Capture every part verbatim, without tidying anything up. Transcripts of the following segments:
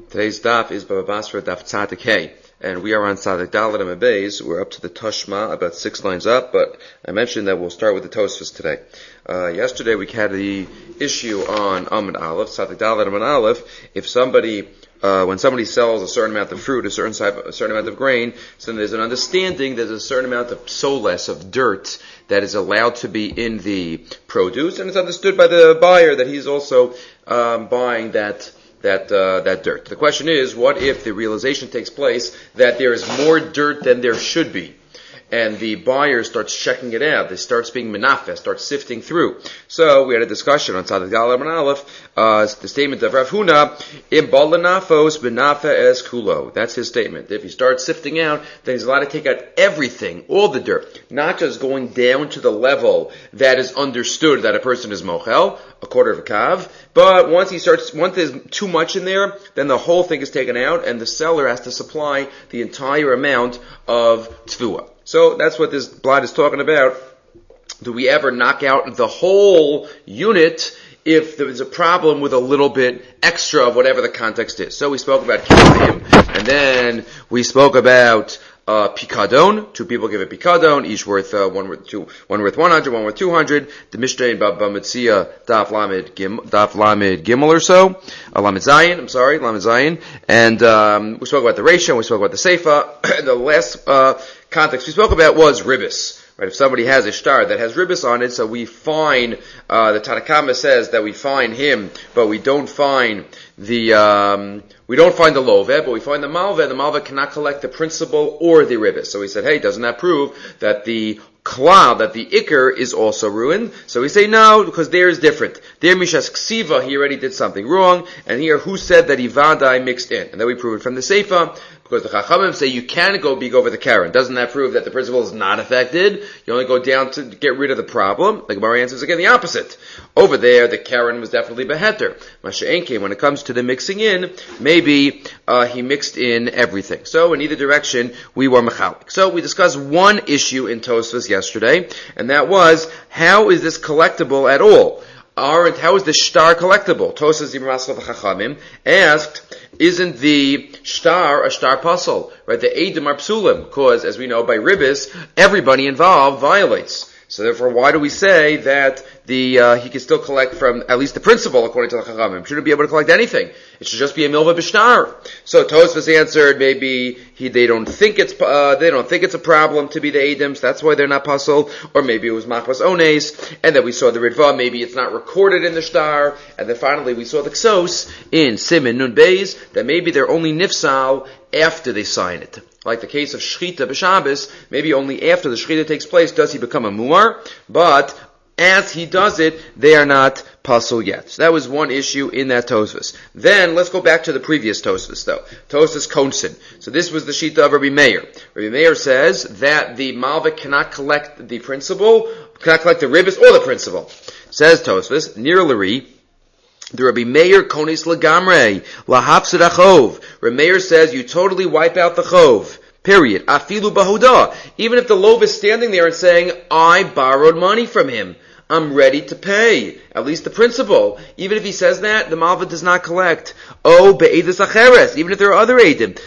Today's daf is Baba Basra daf Tzadik Hey, and we are on Tzadik Dalet and Beis. We're up to the Tashma, about six lines up, but I mentioned that we'll start with the Tosfos today. Uh, yesterday we had the issue on Amud Aleph, Tzadik Dalet and Aleph. If somebody, uh, when somebody sells a certain amount of fruit, a certain type, a certain amount of grain, so there's an understanding there's a certain amount of soles, of dirt, that is allowed to be in the produce, and it's understood by the buyer that he's also um, buying that that uh, that dirt. The question is, what if the realization takes place that there is more dirt than there should be, and the buyer starts checking it out? It starts being menafeh, starts sifting through. So we had a discussion on Tzadik Dalet and Aleph, uh, the statement of Rav Huna, im balanafos benafeh es kulo. That's his statement. If he starts sifting out, then he's allowed to take out everything, all the dirt, not just going down to the level that is understood that a person is mochel, a quarter of a kav, but once he starts, once there's too much in there, then the whole thing is taken out, and the seller has to supply the entire amount of tefua. So that's what this blot is talking about. Do we ever knock out the whole unit if there's a problem with a little bit extra of whatever the context is? So we spoke about kilim, and then we spoke about uh pikadon. Two people give a pikadon, each worth uh, one worth two, one worth one hundred, one worth two hundred. The Mishnah in Baba Metzia Daf Lamed Gim, Daf Lamed Gimel or so, uh, Lamed Zayin. I'm sorry, Lamed Zayin. And um, we spoke about the ratio. And we spoke about the seifa. The last uh context we spoke about was ribis. Right, if somebody has a shtar that has ribis on it, so we find, uh, the Tanakama says that we find him, but we don't find the, um, we don't find the loveh, but we find the malveh. The malveh cannot collect the principal or the ribis. So he said, hey, doesn't that prove that the klal, that the ikr is also ruined? So we say no, because there is different. There mishas ksiva, he already did something wrong, and here who said that ivadai mixed in? And then we prove it from the seifa, because the Chachamim say you can go big over the Karen. Doesn't that prove that the principle is not affected? You only go down to get rid of the problem. The Gemara answers again the opposite. Over there, the Karen was definitely beheter. Masha'enke, when it comes to the mixing in, maybe uh, he mixed in everything. So in either direction, we were mechalik. So we discussed one issue in Tosfos yesterday, and that was, how is this collectible at all? Aren't, how is the shtar collectible? Tosas Ibn Maslav Chachamim asked, isn't the shtar a shtar puzzle? Right? The eidim are psulim, because as we know by ribis, everybody involved violates. So therefore, why do we say that the uh, he can still collect from at least the principal according to the Chachamim? Shouldn't be able to collect anything. It should just be a milva b'shtar. So Tosfos answered, maybe he they don't think it's uh, they don't think it's a problem to be the edims. That's why they're not puzzle. Or maybe it was machmas ones, and then we saw the ritva. Maybe it's not recorded in the shtar. And then finally we saw the ksos in Siman Nun Beis that maybe they're only nifsal after they sign it. Like the case of Shechita b'Shabbos, maybe only after the Shechita takes place does he become a muar, but as he does it, they are not pasul yet. So that was one issue in that Tosfos. Then, let's go back to the previous Tosfos though. Tosfos Konsin. So this was the Shita of Rabbi Meir. Rabbi Meir says that the malveh cannot collect the principal, cannot collect the ribis or the principal. Says Tosfos, Nir Lari, the Rabbi Meir konis lagamre lahafsid achov. Rabbi Meir says you totally wipe out the chov. Period. Afilu bahuda. Even if the loaf is standing there and saying, I borrowed money from him, I'm ready to pay. At least the principal. Even if he says that, the malva does not collect. Oh, be'edus acheres. Even if there are other edim.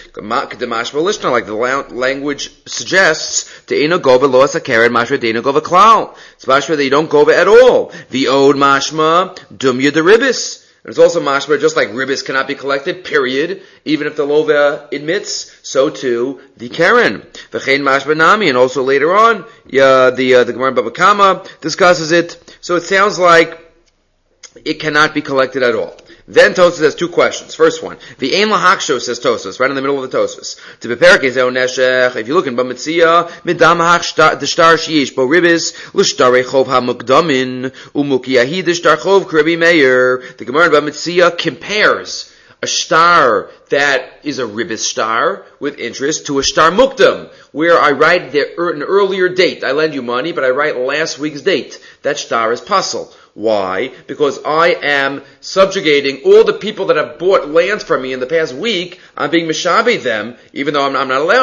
Like the language suggests, te'eno gova lo asakeret mashma te'eno gova klal. It's mashma that you don't gova at all. The od mashma dumya de ribis. It's also mashma, just like ribis cannot be collected, period. Even if the lova admits, so too the karen. V'chein mashma nami, and also later on, yeah, the uh, the Gemara Baba Kama discusses it. So it sounds like it cannot be collected at all. Then Tosfos has two questions. First one, the ein lahaksho, says Tosfos, right in the middle of the Tosfos. To beperke zeh neshech, if you look in Bamitzia, midam hach the shtar sheyesh bo ribis l'shtarei chov hamukdamin umukiyahi the shtar chov k'Rabbi Meir. The Gemara in Bamitzia compares a shtar that is a ribis shtar with interest to a shtar mukdam, where I write the, an earlier date. I lend you money, but I write last week's date. That shtar is pasul. Why? Because I am subjugating all the people that have bought lands from me in the past week. I'm being mishabed them, even though I'm, I'm not allowed to.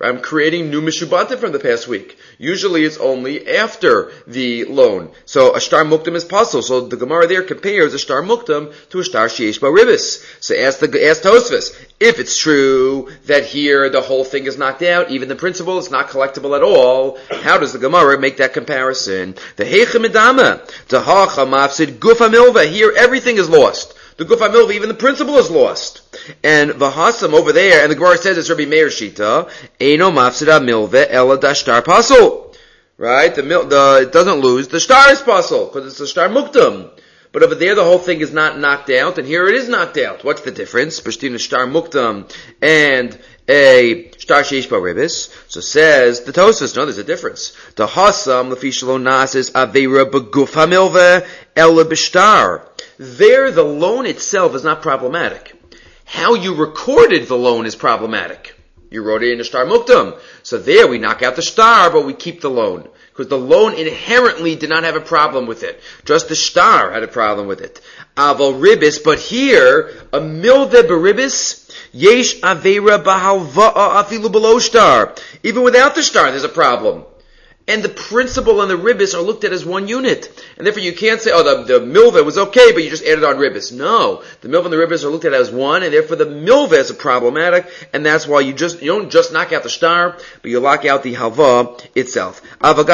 I'm creating new mishubatim from the past week. Usually it's only after the loan. So a shtar muktam is puzzle. So the Gemara there compares a shtar muktam to a shtar sheyesh ba ribis. So ask the ask Tosfos, if it's true that here the whole thing is knocked out, even the principal is not collectible at all, how does the Gemara make that comparison? The heicha medama, the hacha mafsid gufa milva. Here everything is lost. The gufa milva, even the principal is lost. And Vahasam over there, and the Gemara says it's Rabbi Meir Shita, Eino mafsida milve ela da shtar pasul. Right? The, mil, the, it doesn't lose. The shtar is pasul, because it's a shtar muktam. But over there the whole thing is not knocked out, and here it is knocked out. What's the difference between a shtar muktam and a shtar sheish ba ribis? So says the Tosfos, no, there's a difference. The hasam lefi shelo nasis aveira beguf hamilve ela b'shtar. There the loan itself is not problematic. How you recorded the loan is problematic. You wrote it in a shtar muktam. So there we knock out the shtar, but we keep the loan. Because the loan inherently did not have a problem with it. Just the shtar had a problem with it. Aval ribis, but here, a milve beribis, yesh aveira bahalva'a afilu below shtar. Even without the shtar, there's a problem. And the principal and the ribis are looked at as one unit. And therefore you can't say, oh, the, the milva was okay, but you just added on ribis. No. The milva and the ribis are looked at as one, and therefore the milva is problematic, and that's why you just, you don't just knock out the shtar, but you lock out the halva itself.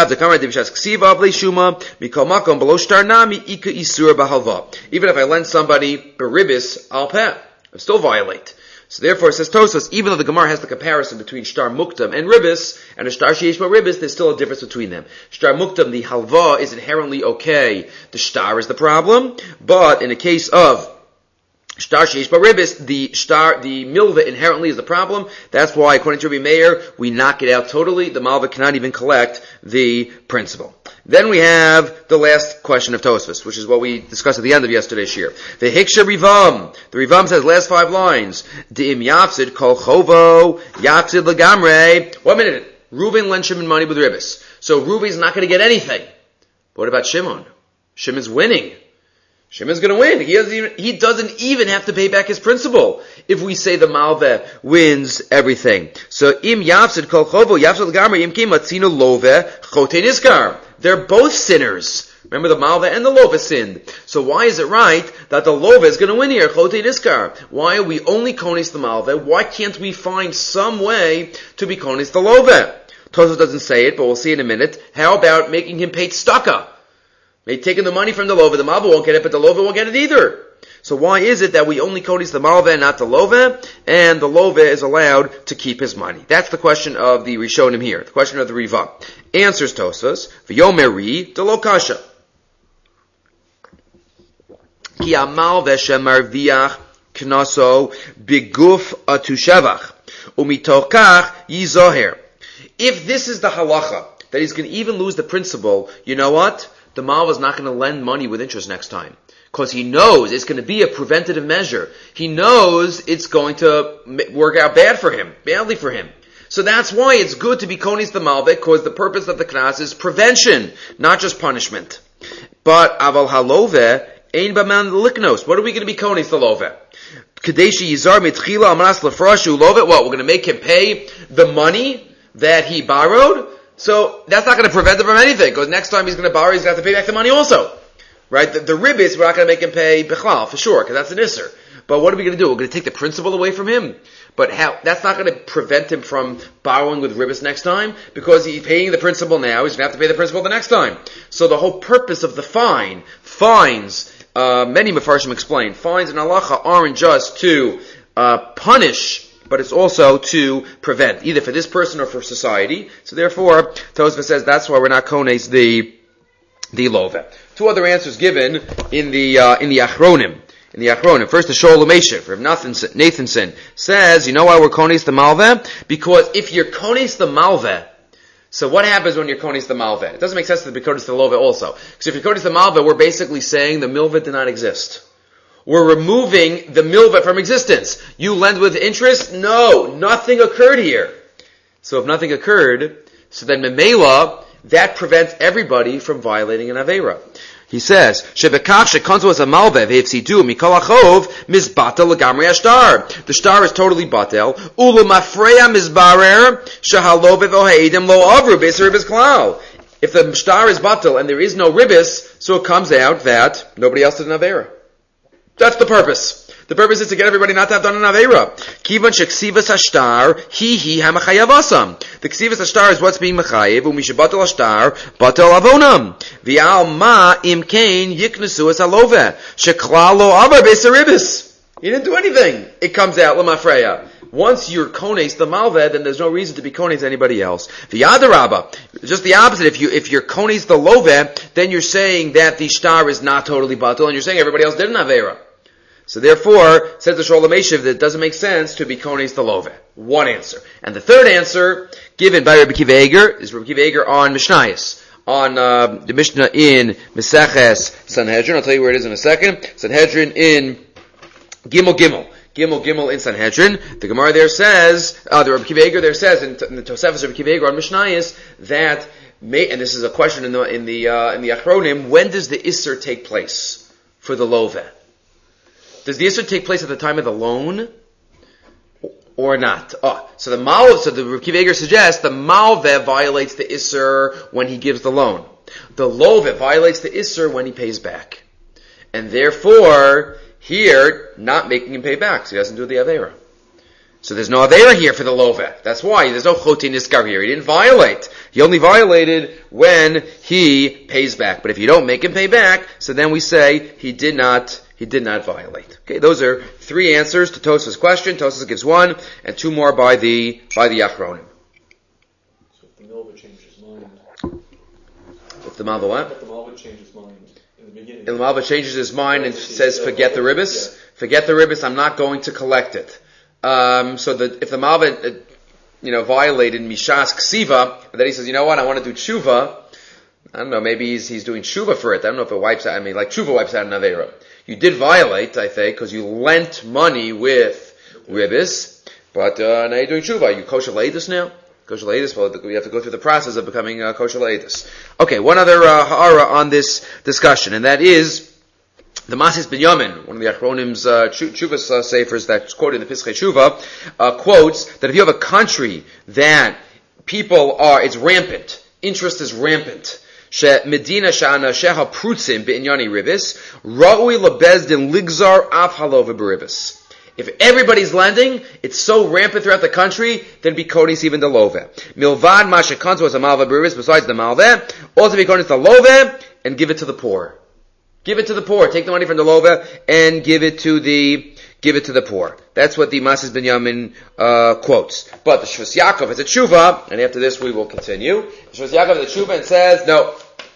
Even if I lend somebody beribis, I'll pay. I still violate. So therefore, it says Tosfos, even though the Gemara has the comparison between shtar muktam and ribis, and a shtar sheyesh ba ribis, there's still a difference between them. Shtar muktam, the halva, is inherently okay. The shtar is the problem, but in the case of shtar sheyesh ba ribis, the shtar, the milva inherently is the problem. That's why, according to Rabbi Meir, we knock it out totally. The malva cannot even collect the principal. Then we have the last question of Tosfos, which is what we discussed at the end of yesterday's shir. The Hiksha Rivam. The Rivam says last five lines. D'im yafsid kol chovo yafsid legamre. One minute. Reuven lent Shimon money with ribis. So Reuven's not going to get anything. But what about Shimon? Shimon's winning. Shimon's going to win. He doesn't even, he doesn't even have to pay back his principal if we say the malveh wins everything. So im yafsid kol chovo yafsid legamre im kim matzino love chote niskar. They're both sinners. Remember, the malva and the lova sinned. So why is it right that the lova is going to win here? Chote niskar. Why are we only konis the malva? Why can't we find some way to be konis the lova? Tosfos doesn't say it, but we'll see in a minute. How about making him pay tzedakah? Maybe taking the money from the lova, the malva won't get it, but the lova won't get it either. So why is it that we only konis the malva and not the lova, and the lova is allowed to keep his money? That's the question of the Rishonim here, the question of the Riva. Answers Tosfos, v'yomeri de lo kasha. Ki amalva shemarviach knaso biguf atushevach, umitoch kach yizoher. If this is the halacha, that he's going to even lose the principal, you know what? The malva is not going to lend money with interest next time. Because he knows it's going to be a preventative measure. He knows it's going to work out bad for him, badly for him. So that's why it's good to be konis the malveh, because the purpose of the knas is prevention, not just punishment. But aval halove ein b'man liknos. What are we going to be konis the love? Kadeshi yizar mitchila amanas lefrashu love. What, we're going to make him pay the money that he borrowed? So that's not going to prevent him from anything, because next time he's going to borrow, he's going to have to pay back the money also. Right? The, the ribis, we're not going to make him pay bichlal, for sure, because that's an isser. But what are we going to do? We're going to take the principal away from him? But how, that's not going to prevent him from borrowing with ribis next time, because he's paying the principal now, he's going to have to pay the principal the next time. So the whole purpose of the fine, fines, uh, many Mefarshim explain, fines in halacha aren't just to, uh, punish, but it's also to prevent, either for this person or for society. So therefore, Tosfos says that's why we're not kones the, the love. Two other answers given in the uh, in the Achronim. In the Achronim, first the Shoel Umeshiv, Rav Nathanson says, you know why we're konis the malveh? Because if you're konis the malveh, so what happens when you're konis the malveh? It doesn't make sense to be konis the love also. Because if you're konis the malveh, we're basically saying the milveh did not exist. We're removing the milveh from existence. You lend with interest? No, nothing occurred here. So if nothing occurred, so then memela, that prevents everybody from violating an aveira. He says, "Shebekach shekonzo as a malvev hifsidu mikol achov mizbatel legamri ashtar." The star is totally batel. Ulu mafreya mizbarer shehalovev ohaedim lo avru b'ser ribis klal. If the star is batel and there is no ribis, so it comes out that nobody else did an avera. That's the purpose. The purpose is to get everybody not to have done an avera. Kivan sheksivas hashtar hi hi hamachayavasam. The ksivas hashtar is what's being mechayev. Umishabatel hashtar batel avonam. V'al ma imkain yiknesu es halove sheklal lo avar b'seribis. He didn't do anything. It comes out lemafreya. Once you're kones the malved, then there's no reason to be kones anybody else. The adarabba, just the opposite. If you if you're kones the love, then you're saying that the star is not totally batel, and you're saying everybody else did an avera. So therefore, says the Sholem Eshiv, that it doesn't make sense to be kones the love. One answer. And the third answer, given by Rabbi Akiva Eiger, is Rabbi Akiva Eiger on Mishnayos. On uh, the Mishnah in Meseches Sanhedrin. I'll tell you where it is in a second. Sanhedrin in Gimel Gimel. Gimel Gimel in Sanhedrin. The Gemara there says, uh, the Rabbi Akiva Eiger there says, in, in the Tosefes Rabbi Akiva Eiger on Mishnayos, that, may, and this is a question in the, in the, uh, in the Achronim, when does the Isser take place for the Loveh? Does the Isser take place at the time of the loan or not? Oh, so the Mal, so the Rabbi Akiva Eiger suggests the Malveh violates the Isser when he gives the loan. The Loveh violates the Isser when he pays back. And therefore, here, not making him pay back, so he doesn't do the Avera. So there's no Avera here for the Loveh. That's why there's no Chotin Niskar here. He didn't violate. He only violated when he pays back. But if you don't make him pay back, so then we say he did not He did not violate. Okay, those are three answers to Tosafos' question. Tosafos gives one, and two more by the by the Achronim. So if the Malva changes his mind, if the Malva what? If the Malva changes his mind in the beginning, if the Malva changes his mind and says, "Forget the ribbis, yeah. forget the ribbis. I'm not going to collect it." Um, so that if the Malva, uh, you know, violated Mishas Ksiva, and then he says, "You know what? I want to do tshuva." I don't know. Maybe he's he's doing tshuva for it. I don't know if it wipes out. I mean, like tshuva wipes out an avera. You did violate, I think, because you lent money with ribbis, but uh, now you're doing tshuva. You kosher leidus now? Kosher leidus, well, we have to go through the process of becoming uh, kosher leidus. Okay, one other uh, ha'ara on this discussion, and that is the Masis Binyamin, one of the Achronim's uh, tshuva's uh, sefers that's quoted in the Pischei Tshuva, uh, quotes that if you have a country that people are, it's rampant, interest is rampant, Medina shana sheha prutzim beinyani ribis ra'ui lebezdin ligzar af halova beribis. If everybody's lending, it's so rampant throughout the country, then be konis even the love. Milvad mashakanz was a malva beribis besides the malva, also be konis the love and give it to the poor. Give it to the poor. Take the money from the love and give it to the give it to the poor. That's what the Masis Binyamin uh, quotes. But the Shvus Yaakov is a tshuva, and after this we will continue. The Shvus Yaakov is a tshuva and says, no,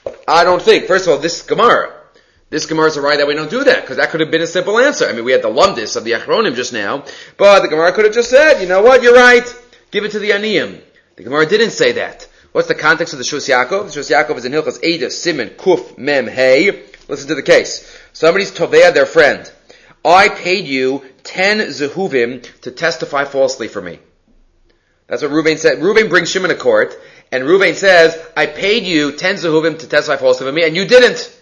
I don't think. First of all, this Gemara, this Gemara is a right that we don't do that, because that could have been a simple answer. I mean, we had the lumdis of the Achronim just now, but the Gemara could have just said, you know what, you're right, give it to the Aniyim. The Gemara didn't say that. What's the context of the Shvus Yaakov? The Shvus Yaakov is in Hilchas Eida, Siman, Kuf, Mem, Hey. Listen to the case. Somebody's tovea their friend. I paid you ten zehuvim to testify falsely for me. That's what Reuven said. Reuven brings Shimon to court, and Reuven says, I paid you ten zehuvim to testify falsely for me, and you didn't.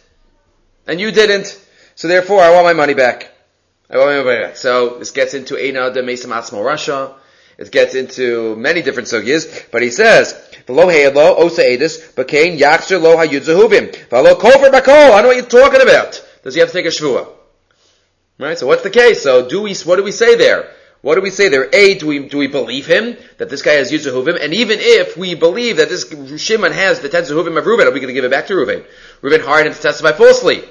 And you didn't. So therefore, I want my money back. I want my money back. So this gets into Eina de Mesam Atzmo Rasha. It gets into many different sugyas, but he says, "V'lo he'elo osa edis b'kein yakser lo hayud zehuvim v'lo kofer bakol." I know what you're talking about. Does he have to take a shvua? Right. So what's the case? So do we? What do we say there? What do we say there? A, do we do we believe him that this guy has yud zehuvim? And even if we believe that this Shimon has the ten zehuvim of Reuben, are we going to give it back to Reuben? Reuben hired him to testify falsely.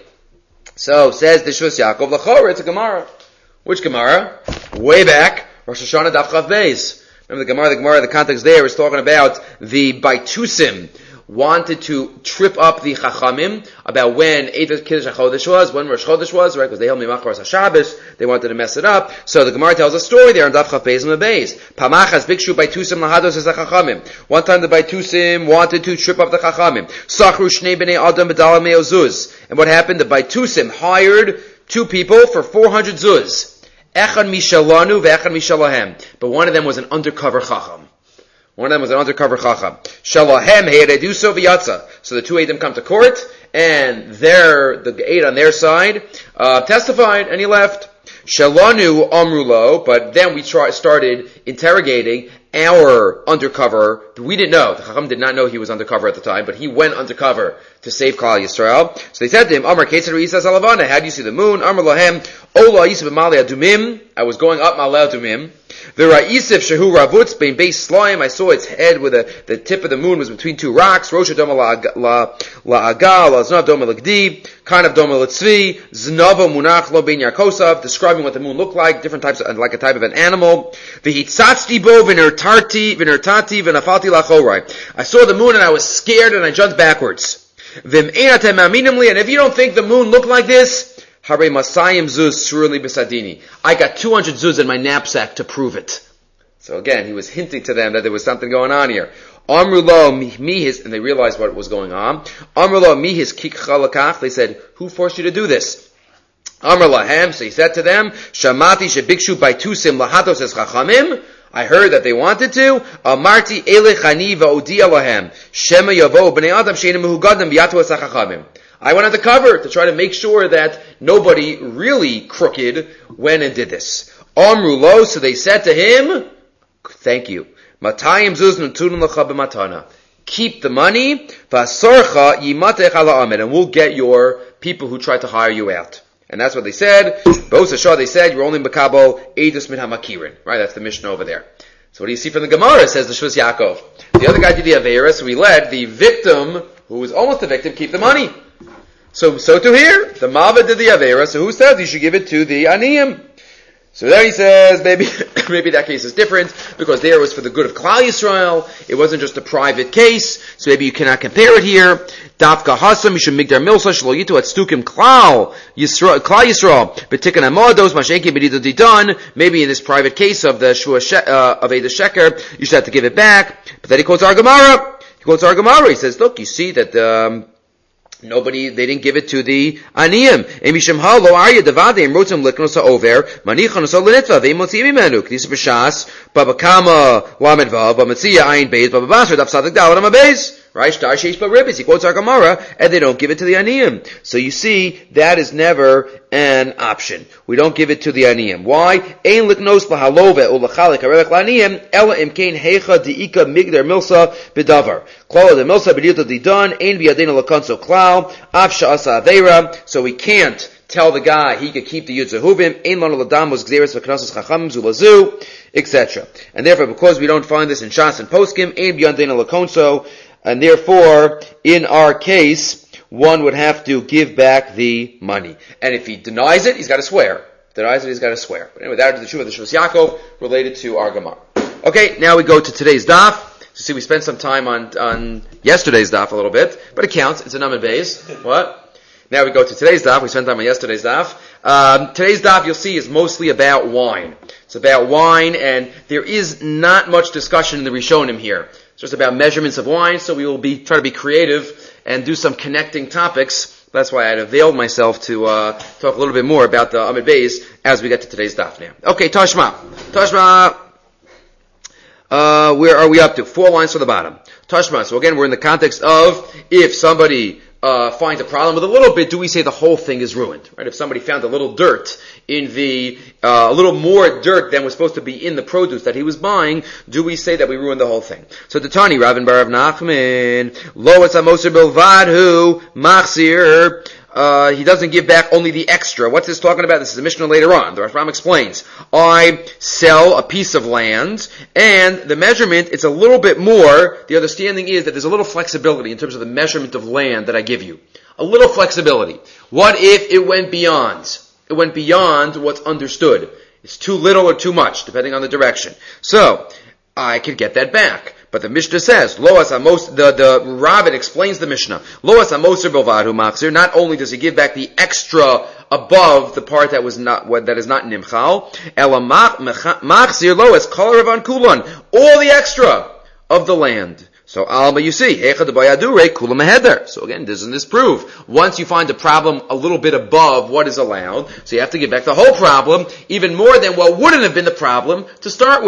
So says the Shvus Yaakov l'chora. It's a Gemara. Which Gemara? Way back. Rosh Hashanah Daf Chav Beis. Remember the Gemara, the Gemara, the context there is talking about the Baitusim wanted to trip up the Chachamim about when Eidah Kiddush HaChodesh was, when Rosh Chodesh was, right? Because they held Mimachar HaShabbos, they wanted to mess it up. So the Gemara tells a story there on Daf Chav Beis and the Beis. Pamachas Bikshu Baitusim Lahados as a Chachamim. One time the Baitusim wanted to trip up the Chachamim. Sachru Shnei Bnei Adam B'Dalam Me'ozuz. And what happened? The Baitusim hired two people for four hundred zuz. Echad mishalanu ve'echad mishalahem. But one of them was an undercover chacham. One of them was an undercover chacham. Shalahem he'ereduso v'yatza. So the two of them come to court, and their, the aide on their side, uh, testified, and he left. Shalanu Amrulo, but then we try, started interrogating our undercover. We didn't know. The Chacham did not know he was undercover at the time, but he went undercover to save Klal Yisrael. So they said to him, Amar Keser Yisas Alavana, how do you see the moon? Amar Lahem, Ola Yisab Male Adumim. I was going up Male Adumim. The Ra'isif Shehu Ravutz Bein Beis Slime. I saw its head with a, the tip of the moon was between two rocks. Rosh Doma La'agal, La'aznav Doma L'Gdi, kind of Doma L'Tzvi, Znava Munach Lo Bein Yaakosov, describing what the moon looked like, different types of, like a type of an animal. V'hitzatzti bo v'nertarti, v'nertati v'nafalti lachorai. I saw the moon and I was scared and I jumped backwards. V'm'enatem aminimli, and if you don't think the moon looked like this, Hare Masayim Zuz Surely Besadini. I got two hundred zuz in my knapsack to prove it. So again, he was hinting to them that there was something going on here. Amrulo mihis, and they realized what was going on. Amrulo mihis kik chalakach. They said, who forced you to do this? Amr lahem. So he said to them, Shamati shebikshu baitusim lahatos es chachamim. I heard that they wanted to. Amarti ele chani va'odia lahem. Shema yavo b'nei adam she'enim mehugadim v'yatu es chachamim. I went undercover to try to make sure that nobody really crooked went and did this. Amru lo, so they said to him, thank you. Matayim zuz nutun l'cha b'matana. Keep the money, v'asorcha yimatech ala amen, and we'll get your people who tried to hire you out. And that's what they said. B'os hashah, they said, you're only makabel edus min hamakirin. Right, that's the Mishnah over there. So what do you see from the Gemara? Says the Shvus Yaakov. The other guy did the Aveira, so we let the victim, who was almost the victim, keep the money. So, so to here, the Mava did the Avera, so who says you should give it to the Aniyim? So there he says, maybe, maybe that case is different, because there it was for the good of Klal Yisrael, it wasn't just a private case, so maybe you cannot compare it here. Dafka Hasam, Mishum Migdar Milsa, Shlo Yitu at Stukim Klal Yisrael, Klal Yisrael, Betikan Amodos, Mashenki Bedido Didon, maybe in this private case of the Shua, uh, of Eda Sheker, you should have to give it back. But then he quotes our Gemara, he quotes our Gemara, he says, look, you see that, um, Nobody, they didn't give it to the Aniyim. Emishim ha lo arya devadim rotem liknosa over manichan so lenitva ve'motzi mimenu k'disa b'shas babakama lamed vav b'matzia ayin beis bababasar daf sadik dalam abeis. Right? Shtar sheish b'ribis. He quotes our Gemara, and they don't give it to the Aniyim. So you see, that is never an option. We don't give it to the Aniyim. Why? Ein liknos lahalove ulachalik harelech la'aniyim ela imkein heicha diika migdar milsa b'davar. Klala de milsa b'diyot didan ein b'yadena lakanso klal af sha'asa aveira. So we can't tell the guy he could keep the Yutzahubim, ein lanu ladam was gzeres v'knasos chachamim zulazu, et cetera. And therefore, because we don't find this in Shas and Poskim, ein b'yadena lakanso, and therefore, in our case, one would have to give back the money. And if he denies it, he's got to swear. Denies it, he's got to swear. But anyway, that is the truth of the Shvus Yaakov related to our Gemara. Okay, now we go to today's daf. So see, we spent some time on, on yesterday's daf a little bit, but it counts. It's a Amud Beis. What? Now we go to today's daf. We spent time on yesterday's daf. Um, today's daf, you'll see, is mostly about wine. It's about wine, and there is not much discussion in the Rishonim here. It's just about measurements of wine, so we will be try to be creative and do some connecting topics. That's why I had availed myself to uh, talk a little bit more about the Amud Beis as we get to today's daf now. Okay, Tashma. Tashma. Uh, where are we up to? Four lines from the bottom. Tashma. So again, we're in the context of if somebody uh finds a problem with a little bit, do we say the whole thing is ruined? Right? If somebody found a little dirt in the, uh, a little more dirt than was supposed to be in the produce that he was buying, do we say that we ruined the whole thing? So the Tani, Ravin Barav Nachman, Lo etz hamoser bilvadhu machzir, Uh, he doesn't give back only the extra. What's this talking about? This is a Mishnah later on. The Rashbam explains. I sell a piece of land, and the measurement, it's a little bit more. The understanding is that there's a little flexibility in terms of the measurement of land that I give you. A little flexibility. What if it went beyond? It went beyond what's understood. It's too little or too much, depending on the direction. So, I could get that back. But the Mishnah says, Loas Amos, the, the Rabbit explains the Mishnah, Loas Amoser Bilvadhu Machzir, not only does he give back the extra above the part that was not, what, that is not Nimchal, Ela Machzir Loas Kol Ravan Kulon, all the extra of the land. So, Alma, you see, Echa de Bayadure, Kula Meheder. So again, doesn't this prove? Once you find the problem a little bit above what is allowed, so you have to give back the whole problem, even more than what wouldn't have been the problem to start with.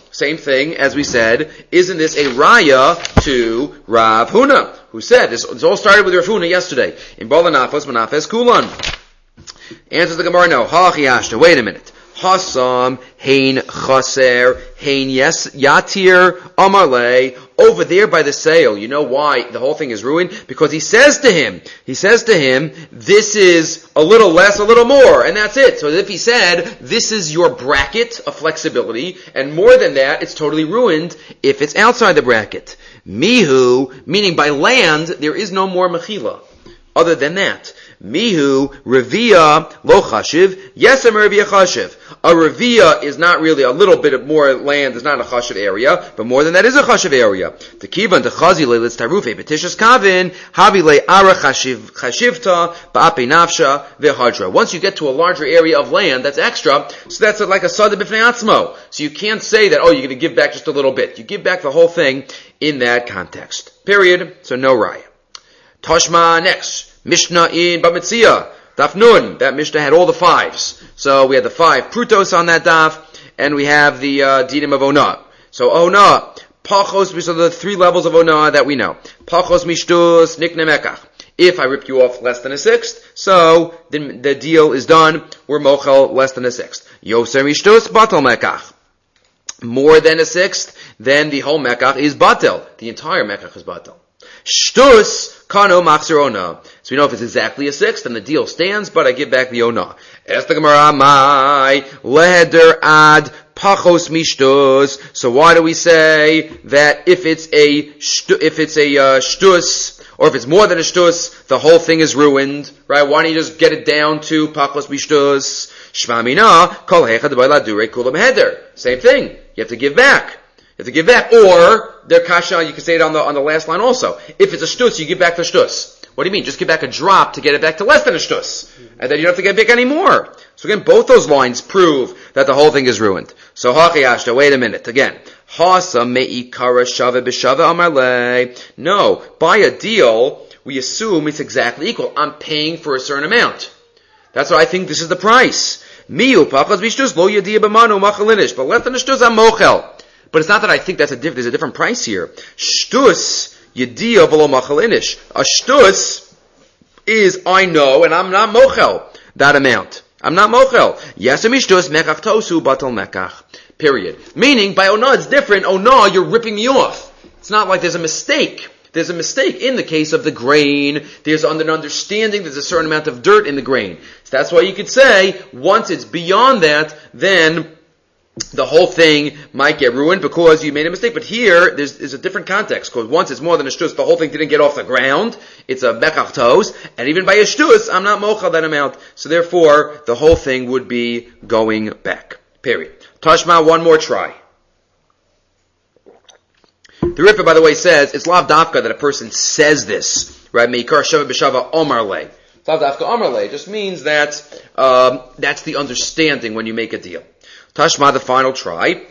same thing as we said, isn't this a raya to Rav Huna, who said, this, this all started with Rav Huna yesterday, in Bala Nafas, Manafes Kulan. Answers the Gemara, no, Hachi Ashta, wait a minute. Hasam, Hain Chaser, Hain Yes Yatir, Amarle, over there by the sale. You know why the whole thing is ruined? Because he says to him, he says to him, this is a little less, a little more, and that's it. So if he said, this is your bracket of flexibility, and more than that, it's totally ruined if it's outside the bracket. Mihu, meaning by land, there is no more mechila. Other than that. Mihu, Revia, Lo Chashiv, Yesem Revia Chashiv. A Revia is not really a little bit of more land, is not a Chashiv area, but more than that is a Chashiv area. The Kivan, the Chazi, Leilitz Tarufe, Petishas Kavin, Havile Ara Chashiv, Chashivta, Ba'ape Nafsha, Vehadra. Once you get to a larger area of land, that's extra, so that's like a Sada B'fnei Atzmo. So you can't say that, oh, you're going to give back just a little bit. You give back the whole thing in that context. Period. So no raya. Tashma next. Mishnah in Bamitzia, Daf Nun. That Mishnah had all the fives. So we had the five prutos on that daf, and we have the uh, dinim of Ona. So Ona, Pachos, so the three levels of Ona that we know. Pachos mishtus nikne mekach. If I rip you off less than a sixth, so the, the deal is done. We're mochel less than a sixth. Yoser mishtus batal mekach. More than a sixth, then the whole mekach is batel. The entire mekach is batel. Shtus kano machzir ona. So we know if it's exactly a sixth, then the deal stands, but I give back the ona. Ask the Gemara, my leheder ad pachos mishtus. So why do we say that if it's a shtu, if it's a uh, shtus, or if it's more than a shtus, the whole thing is ruined, right? Why don't you just get it down to pachos mishtus? Shvamina kol hechad b'ladure kulam heder. Same thing. You have to give back. You have to give back, or their kasha, you can say it on the on the last line also. If it's a shtus, you give back the shtus. What do you mean? Just give back a drop to get it back to less than a shtus, and then you don't have to get back any more. So again, both those lines prove that the whole thing is ruined. So hachi ashta, wait a minute. Again, hasa meikara shava b'shava amarle. No, by a deal, we assume it's exactly equal. I'm paying for a certain amount. That's why I think this is the price. Miu pachas b'shtus lo yadia b'manu machalinish, but less than a shtus I'm mochel. But it's not that I think that's a diff- there's a different price here. Shtus yediyah v'lo machalinish. A shtus is I know, and I'm not mochel that amount. I'm not mochel. Yesem shtus mekach tosu batal mekach. Period. Meaning by ona it's different. Ona you're ripping me off. It's not like there's a mistake. There's a mistake in the case of the grain. There's an understanding there's a certain amount of dirt in the grain. So that's why you could say once it's beyond that, then the whole thing might get ruined because you made a mistake. But here, there's, there's a different context. Because once it's more than a shtus, the whole thing didn't get off the ground. It's a mekach tos. And even by a shtus, I'm not mochel that amount. So therefore, the whole thing would be going back. Period. Tashma, one more try. The Ripper, by the way, says, it's lav dafka that a person says this. Right? Meikar shava b'shava omarle. Lav dafka omarle just means that, um, that's the understanding when you make a deal. Tashma, the final try.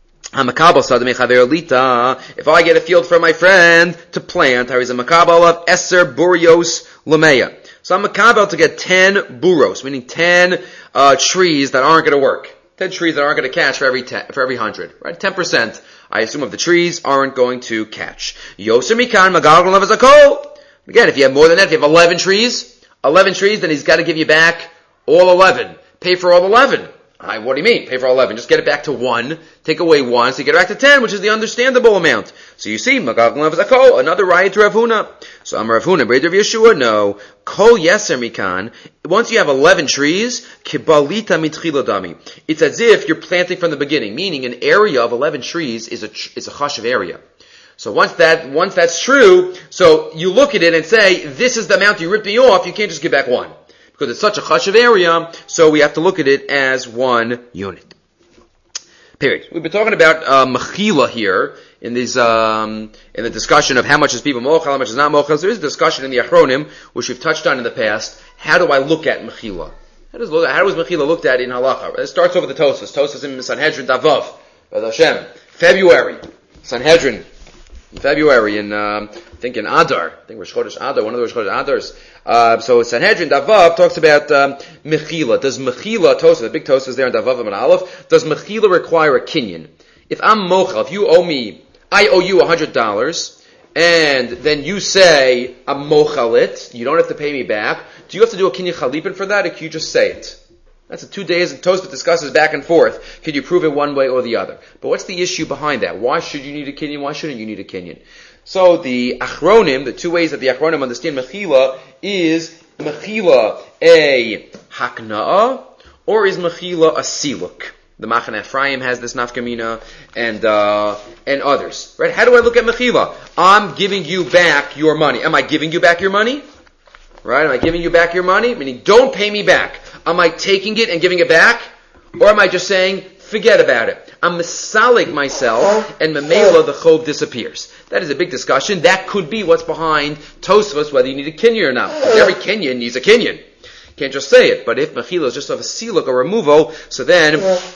If I get a field from my friend to plant, there is a makabel of eser burios lameya. So I'm makabel to get ten buros, meaning ten uh, trees that aren't going to work. Ten trees that aren't going to catch for every ten, for every hundred. Right? Ten percent, I assume, of the trees aren't going to catch. Yoser mikan magal lev zakol. Again, if you have more than that, if you have eleven trees, eleven trees, then he's got to give you back all eleven. Pay for all eleven. I, what do you mean? Pay for eleven. Just get it back to one. Take away one, so you get it back to ten, which is the understandable amount. So you see, Magag Lev Zakol, another riot to Rav Huna. So I'm Rav Huna, Breder of Yeshua, no. Kol Yeser Mikan, once you have eleven trees, Kibalita Mitchila Dami. It's as if you're planting from the beginning, meaning an area of eleven trees is a, is a chashiv area. So once that, once that's true, so you look at it and say, this is the amount you ripped me off, you can't just give back one. Because it's such a chashiv area, so we have to look at it as one unit. Period. We've been talking about uh, mechila here in these um, in the discussion of how much is people mochel, how much is not mochel. So there is a discussion in the Achronim, which we've touched on in the past. How do I look at mechila? How does how was mechila looked at in halacha? It starts over the Tosfos. Tosfos in Sanhedrin Davav, Hashem, February, Sanhedrin. In February, in um, I think in Adar, I think Rosh Chodesh Adar, one of the Rosh Chodesh Adars. Uh, so Sanhedrin Davav talks about um, mechila. Does mechila, Tosfos, the big Tosfos there in Davav and Aleph, does mechila require a kinyan? if I'm mochel, if you owe me, I owe you a hundred dollars, and then you say I'm mochel it, you don't have to pay me back. Do you have to do a kinyan chalipin for that, or can you just say it? That's a two days, and Tosfos discusses back and forth. Can you prove it one way or the other? But what's the issue behind that? Why should you need a kinyan? Why shouldn't you need a kinyan? So the achronim, the two ways that the achronim understand mechila is mechila a hakna'a, or is mechila a siluk? The Machaneh Ephraim has this nafkamina, and uh, and others. Right? How do I look at mechila? I'm giving you back your money. Am I giving you back your money? Right? Am I giving you back your money? Meaning, don't pay me back. Am I taking it and giving it back? Or am I just saying, forget about it? I'm misalig myself, and memela, the chov disappears. That is a big discussion. That could be what's behind Tosfos, whether you need a kinyan or not. Because every kinyan needs a kinyan. You can't just say it. But if mechila is just of a siluk or removal, so then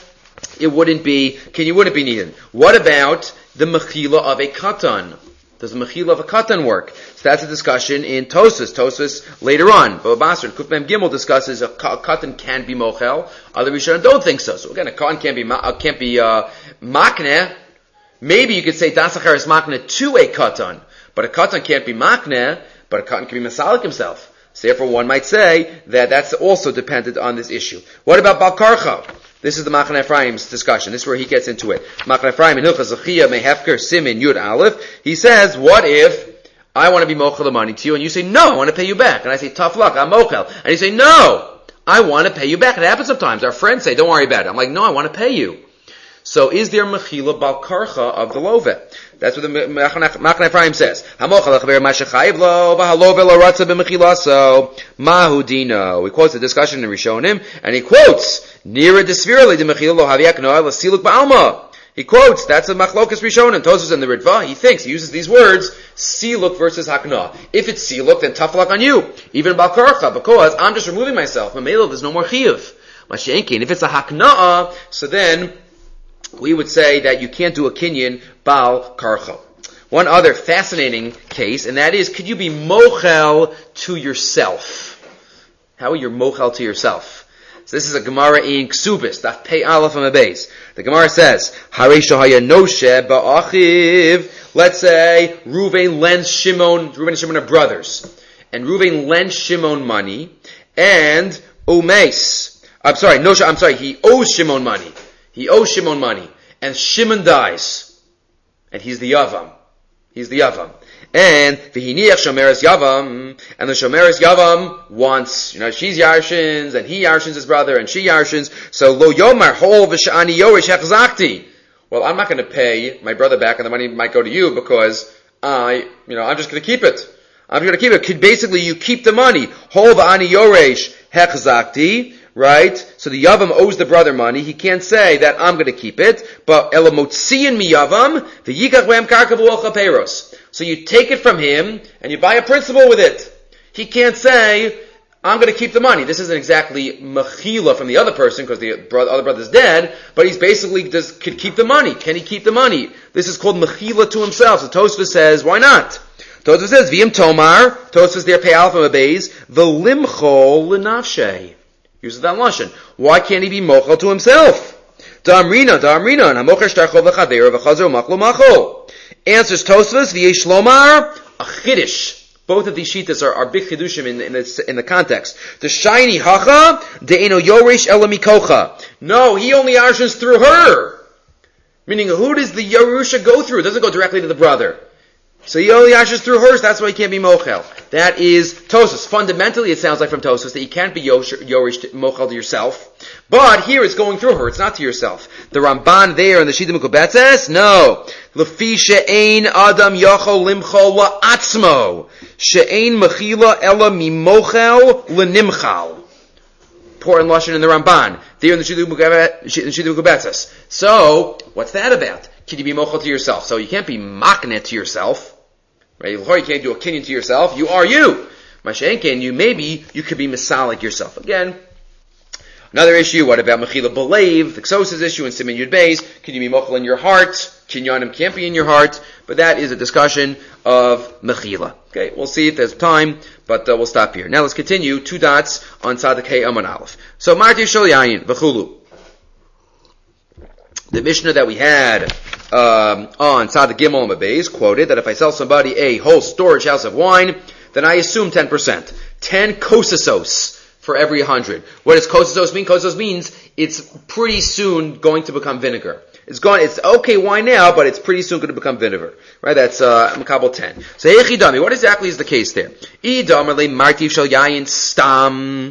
it wouldn't be, kinyan wouldn't be needed. What about the mechila of a katan? Does the mechila of a katan work? So that's a discussion in Tosfos. Tosfos later on. Baba Basra and Kufmem Gimel discusses a katan can be mochel. Other Rishonim don't think so. So again, a katan can't be uh, can't be uh, makneh. Maybe you could say dasachar is makneh to a katan, but a katan can't be makneh. But a katan can be masalik himself. So therefore, one might say that that's also dependent on this issue. What about Bal Karcha? This is the Machaneh Ephraim's discussion. This is where he gets into it. Machaneh Ephraim in Hilchas Zechiyah Mehefker Simin Yud Aleph. He says, what if I want to be mochel the money to you, and you say, no, I want to pay you back. And I say, tough luck, I'm mochel. And you say, no, I want to pay you back. It happens sometimes. Our friends say, don't worry about it. I'm like, no, I want to pay you. So is there mechila bal karcha of the love? That's what the Machaneh Ephraim says. Hamochel lechaver mashachayiv lo v'halove lo ratza b'mechilaso mahu dino. He quotes the discussion in Rishonim, and he quotes nira desvirali de mechila lo haviak noah l'siluk ba'alma. He quotes, that's a machlokas Rishonim. Tosfos in the Ritva, he thinks, he uses these words, siluk versus hakna. If it's siluk, then tough luck on you. Even bal karcha, because I'm just removing myself. Mamela, there's no more chiyuv. Mashenkin, if it's a hakna, so then we would say that you can't do a kinyan bal karcha. One other fascinating case, and that is, could you be mochel to yourself? How are you mochel to yourself? So this is a Gemara in Ksubis, Daf Pei Aleph and Beis. The Gemara says, Harei shahaya noshe ba'achiv. Let's say Reuven lends Shimon, Reuven and Shimon are brothers, and Reuven lends Shimon money, and Umeis, I'm sorry, Noshe, I'm sorry, he owes Shimon money. He owes Shimon money, and Shimon dies, and he's the Yavam. He's the Yavam. And v'hiniach shomeres Yavam, and the shomeres Yavam wants, you know, she's Yarshins, and he Yarshins his brother, and she Yarshins. So lo yomar hol v'shani yorish hechzakti. Well, I'm not going to pay my brother back, and the money might go to you because I, you know, I'm just going to keep it. I'm going to keep it. Basically, you keep the money. Hol v'ani yorish hechzakti. Right? So the Yavam owes the brother money. He can't say that I'm going to keep it. But elamotziin mi Yavam, v'yikach b'hem karka v'olcha peiros. So you take it from him, and you buy a principal with it. He can't say, I'm going to keep the money. This isn't exactly mechila from the other person, because the brother, other brother's dead, but he's basically just could keep the money. Can he keep the money? This is called mechila to himself. So Tosfos says, why not? Tosfos says, v'im tomar, Tosfos there pay alpha abeis, v'limchol l'nafshei. Uses that lashon. Why can't he be mochel to himself? Da'amrina, da'amrina, and hamocher shtarchol v'chaver v'chazer machlo machol. Answers Tosfos, v'yesh lomar, a chiddush. Both of these shitas are, are big chidushim in, in, the, in the context. The shiny hacha, de'eno yoresh elamikocha. No, he only arshins through her. Meaning, who does the Yerusha go through? It doesn't go directly to the brother. So he only ashes through hers, that's why he can't be mochel. That is Tosfos. Fundamentally, it sounds like from Tosfos that you can't be yorish mochel to yourself. But here it's going through her, it's not to yourself. The Ramban there in the Shita Mekubetzes, no. Lefi she'ein adam yachol limchol la'atzmo. She'ein mechila ela mimochel l'nimchal. Important lashon in the Ramban. There in the Shita Mekubetzes. So, what's that about? Can you be mochel to yourself? So you can't be maknet to yourself. Right? You can't do a kinyan to yourself. You are you. Mashenkin, you maybe, you could be misalik yourself. Again, another issue, what about mechila b'leiv? The Ksosa's issue in Siman Yud Beis. Can you be mochel in your heart? Kinyanim can't be in your heart. But that is a discussion of mechila. Okay, we'll see if there's time, but uh, we'll stop here. Now let's continue. Two dots on Tzadik Hey Amon Aleph. So, Marti Shol Yayin, v'chulu. The Mishnah that we had um, on Tzad Gimel Mabeis quoted that if I sell somebody a whole storage house of wine, then I assume ten percent. ten kosasos for every one hundred. What does kosasos mean? Kosasos means it's pretty soon going to become vinegar. It's going, it's okay wine now, but it's pretty soon going to become vinegar. Right? That's, uh, Makabel ten. So, Hechidami, what exactly is the case there? Idamarle martiv shel yayin stam.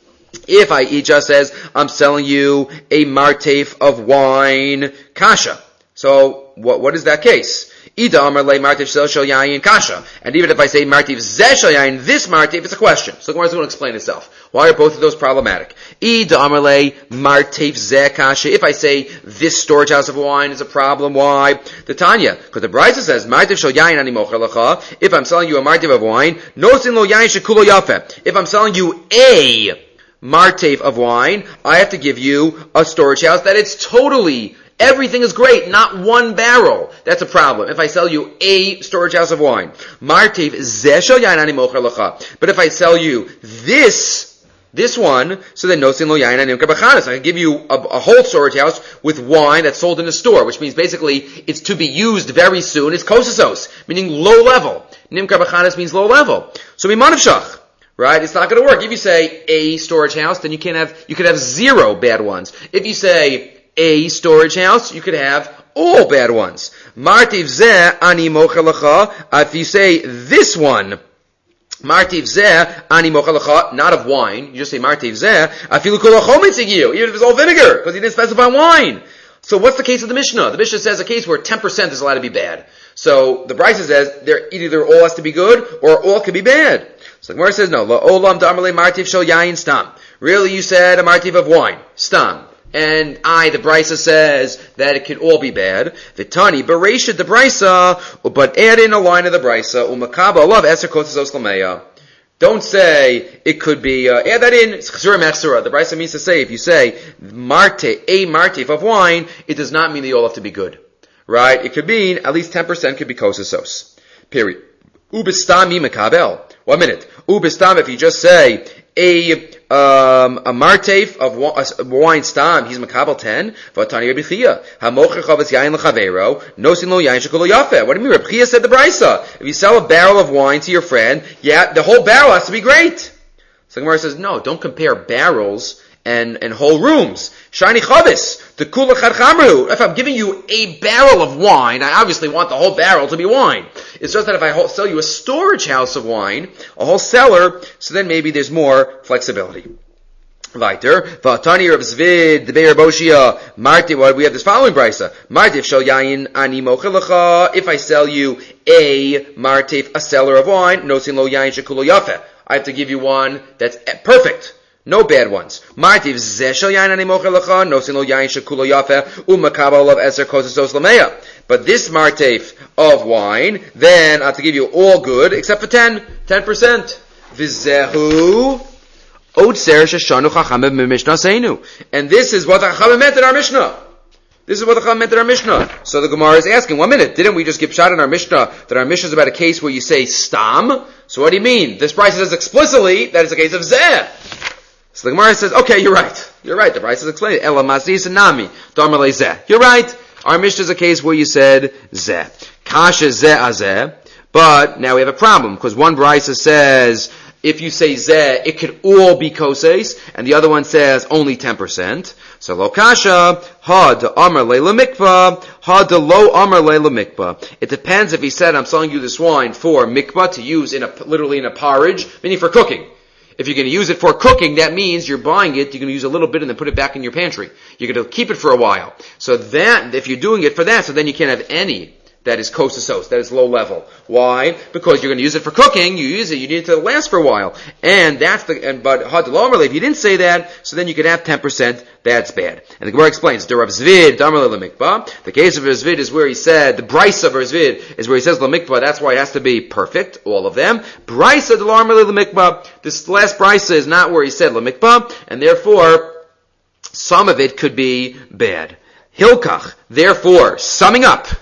If I, he just says, I'm selling you a martef of wine, kasha. So, what, what is that case? Ida amarle martiv shel yayin kasha. And even if I say martiv zeh shel yayin, this martiv, it's a question. So, the Gemara is going to explain itself. Why are both of those problematic? Ida amarle martiv zeh kasha. If I say this storage house of wine is a problem, why? The Tanya, because the Brisa says, martiv shel yayin ani mocher lecha. If I'm selling you a martiv of wine, nosin lo yayin shekulo yafeh. If I'm selling you a martef of wine, I have to give you a storage house that it's totally, everything is great, not one barrel. That's a problem. If I sell you a storage house of wine, martef zeh shel yayin ani mocher lecha. But if I sell you this, this one, so then nosin lo yayin ani mocher b'chanas. I can give you a, a whole storage house with wine that's sold in a store, which means basically it's to be used very soon. It's kosasos, meaning low level. Nimkar b'chanas means low level. So mimanavshach. Right? It's not going to work. If you say a storage house, then you can't have, you could have zero bad ones. If you say a storage house, you could have all bad ones. Martiv zeh ani mocher lecha. If you say this one, martiv zeh ani mocher lecha, not of wine, you just say martiv zeh, afilu kol hachol mitzigiu, even if it's all vinegar, because he didn't specify wine. So what's the case of the Mishnah? The Mishnah says a case where ten percent is allowed to be bad. So the Brisa says there either all has to be good or all can be bad. So the Gemara says no. La'olam da'amalei martiv shel yayin stam. Really, you said a martiv of wine, stam. And I, the Brisa says that it could all be bad. Vitani bereisha the Brisa, but add in a line of the Brisa. Umakaba alav eser kotzos lameya. Don't say it could be, uh, add that in, chzura mechzura. The Brisa means to say, if you say marte, a martif of wine, it does not mean they all have to be good. Right? It could mean at least ten percent could be kosasos. Period. Ubistam mi makabel. One minute. Ubistam, if you just say a, um, a martef of wine stam, he's makabel ten. Vatani Rabbi Chia. Hamocher chavas yayin lechavero. Nosin lo yayin shekulo yafeh. What do you mean? Rabbi Chia said the Brisa. If you sell a barrel of wine to your friend, yeah, the whole barrel has to be great. So Gemara says, no, don't compare barrels and, and whole rooms. Shiny chavis. The kula chad chamru. If I'm giving you a barrel of wine, I obviously want the whole barrel to be wine. It's just that if I sell you a storage house of wine, a whole cellar, so then maybe there's more flexibility. Weiter, Vatani Rav Zvid, the Beir Boshia, Marti, well, we have this following brisa. Martif shel yayin ani mocher lecha. If I sell you a martif, a cellar of wine, nosin lo yayin shekulo yafeh. I have to give you one that's perfect. No bad ones. Martiv zeh shel yayin ani mocher lecha, nosin lo yayin shekulo yafeh, umakabel of eser kosasos lameya. But this martif of wine, then I have to give you all good, except for ten, ten percent. Vizehu, Otzer sheshanu chachamim mimishna seinu. And this is what the chachamim meant in our Mishnah. This is what the chachamim meant in our Mishnah. So the Gemara is asking, one minute, didn't we just give shot in our Mishnah that our Mishnah is about a case where you say stam? So what do you mean? This Brisa says explicitly that it's a case of zeh. So the Gemara says, okay, you're right. You're right. The Brisa is explaining. Ela masis nami darmalei zeh. You're right. Our Mishnah is a case where you said zeh. Kasha zeh azeh. But now we have a problem because one Brisa says if you say zeh, it could all be koses, and the other one says only ten percent. So lo kasha, ha de amar leila mikvah, ha de lo amar leila mikvah. It depends if he said, I'm selling you this wine for mikvah, to use in a, literally in a porridge, meaning for cooking. If you're going to use it for cooking, that means you're buying it, you're going to use a little bit and then put it back in your pantry. You're going to keep it for a while. So that, if you're doing it for that, so then you can't have any that is kosasos, that is low level. Why? Because you're going to use it for cooking, you use it, you need it to last for a while. And that's the, and, but hadalomerle, if you didn't say that, so then you could have ten percent, that's bad. And the Gemara explains, the Rav Zvid, Damerle Lamikba, the case of Rav Zvid is where he said, the Brisa of Rav Zvid is where he says Lamikba, that's why it has to be perfect, all of them. Brisa Damerle Lamikba, this last Brisa is not where he said Lamikba, and therefore, some of it could be bad. Hilkach, therefore, summing up,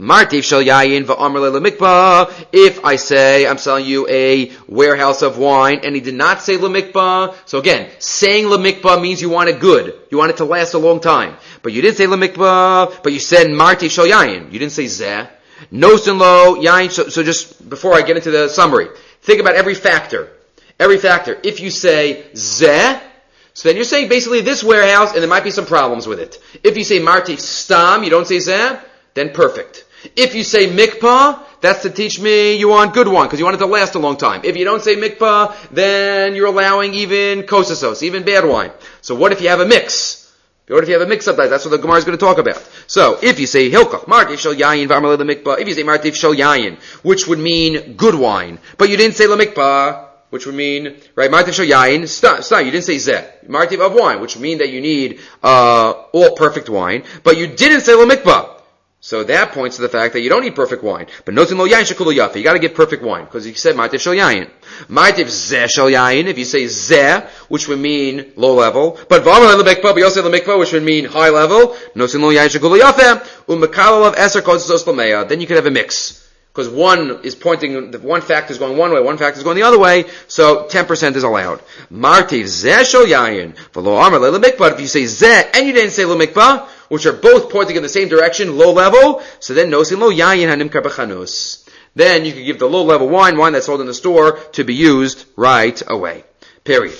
Martif shel yayin va'amar le lemikba. If I say I'm selling you a warehouse of wine, and he did not say lemikba, so again, saying lemikba means you want it good, you want it to last a long time. But you didn't say lemikba, but you said martif shel yayin. You didn't say zeh. Nosin lo yayin. So, so just before I get into the summary, think about every factor. Every factor. If you say zeh, so then you're saying basically this warehouse, and there might be some problems with it. If you say martif stam, you don't say zeh, then perfect. If you say mikpah, that's to teach me you want good wine, because you want it to last a long time. If you don't say mikpah, then you're allowing even kosasos, even bad wine. So what if you have a mix? What if you have a mix-up? That's what the Gemara is going to talk about. So, if you say hilkach, martif shel yayin v'amar le mikpah, if you say martif shel yayin, which would mean good wine, but you didn't say le mikpah, which would mean, right, martif shel yayin, stop, stop, you didn't say zeh. Martif of wine, which would mean that you need, uh, all perfect wine, but you didn't say le mikpah. So that points to the fact that you don't need perfect wine. But notin lo yayin shekulu yafa. You gotta get perfect wine, because you said martif shel yayin. Martif zeh shel yayin, if you say zeh, which would mean low level, but v'amar le mikpah, but you also say le mikpah, which would mean high level, notin lo yayin shekulu yafa, u'mekalo of eser kotzos l'meya, then you could have a mix. Because one is pointing, one factor is going one way, one factor is going the other way, so ten percent is allowed. Martiv zeh shel yayin, v'lo amar le mikpah, if you say zeh, and you didn't say le mikpah, which are both pointing in the same direction, low level, so then nosin lo yayin hanimkar b'chanus. Then you can give the low level wine, wine that's sold in the store, to be used right away. Period.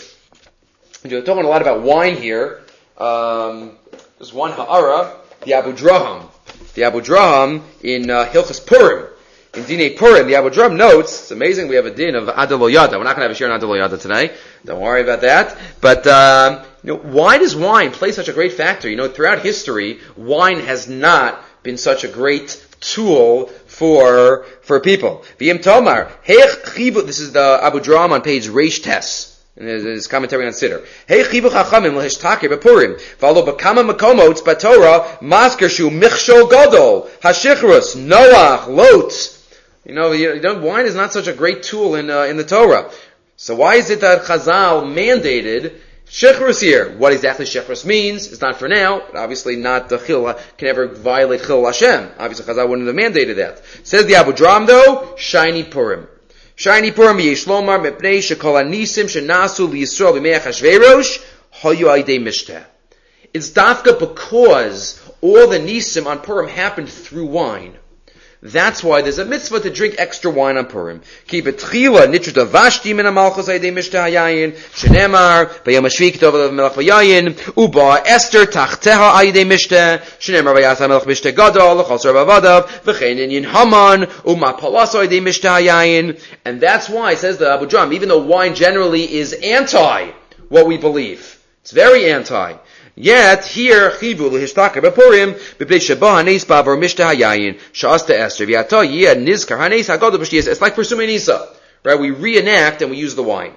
We're talking a lot about wine here. Um, there's one ha'ara, the Abu Draham. The Abu Draham in uh, Hilchas Purim. In Dinei Purim, the Abu Draham notes, it's amazing we have a din of Adel Lo Yada. We're not going to have a share on Adel Lo Yada today. Don't worry about that. But, um, you know, why does wine play such a great factor? You know, throughout history, wine has not been such a great tool for, for people. V'yim Tomar, this is the Abu Draham on page Reish Tes. And his commentary on Siddur. Hey chivu chachamim lehishtaker bepurim. V'alo b'kama makomot b'Torah maskershu michshol gadol hashichrus Noach Lot. You know, you know, wine is not such a great tool in uh, in the Torah. So why is it that Chazal mandated shichrus here? What exactly shichrus means is not for now. But obviously, not the chil can ever violate chil Hashem. Obviously, Chazal wouldn't have mandated that. Says the Abu Draham though, shiny Purim. Shiny Purim yishlomar mepnei shekol anisim shenasu liyisrael b'mei Achashverosh hayu aidei mishteh. It's dafka because all the nisim on Purim happened through wine. That's why there's a mitzvah to drink extra wine on Purim. Ki betchila nitru davashti min hamalchus aidei mishteh hayayin shenemar v'yom hashvi kitov melech v'yayin uba Esther tachteha aidei mishteh shenemar v'yasa melech mishteh gadol l'chosar v'avadav v'chein inyan Haman uma palas aidei mishteh hayayin. And that's why, says the Abu Draham, even though wine generally is anti what we believe, it's very anti. Yet here chivu lehishtaker bepurim b'pnei sheba hanes ba'avor mishteh hayayin sha'asta Esther v'yata yeh nizkar hanes hagadol b'shtiyas. It's like pursuing Nisa, right? We reenact and we use the wine.